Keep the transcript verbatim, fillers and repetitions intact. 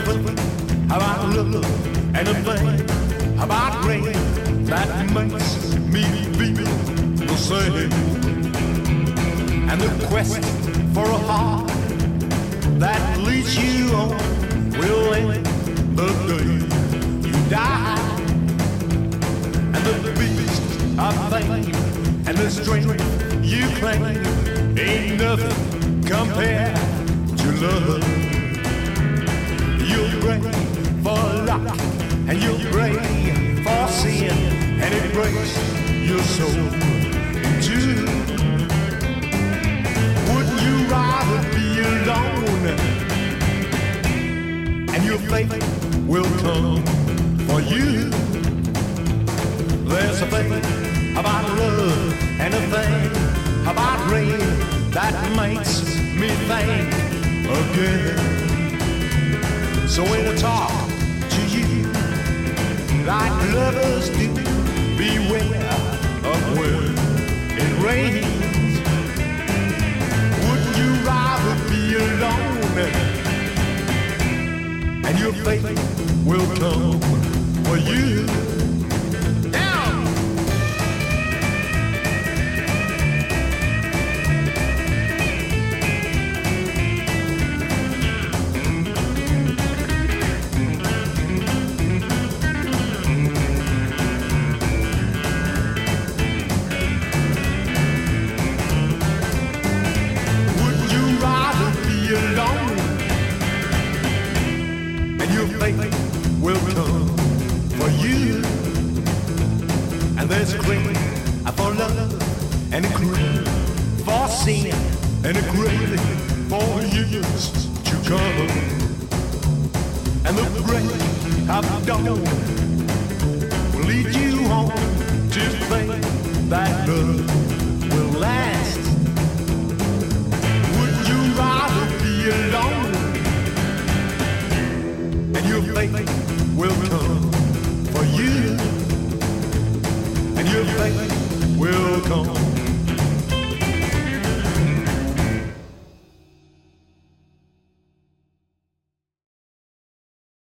thing about love and a thing about rain that makes me feel the same. And the quest for a heart that leads you on will end the day you die. And the beast of fame and the strength you claim ain't nothing compared to love. You'll pray for luck and you'll pray for sin, and it breaks your soul in two. Wouldn't you rather be alone? And your fate will come for you. There's a thing about love and a thing about rain that makes me think again. So when I talk to you like lovers do, beware of when it rains. Wouldn't you rather be alone? And your fate will come for you. Will come for you. And there's a craving for love and a craving for sin and a craving for years to come. And the break of dawn will lead you on to think that love will last. Would you rather be alone? And your fate will come for you, and your fate will come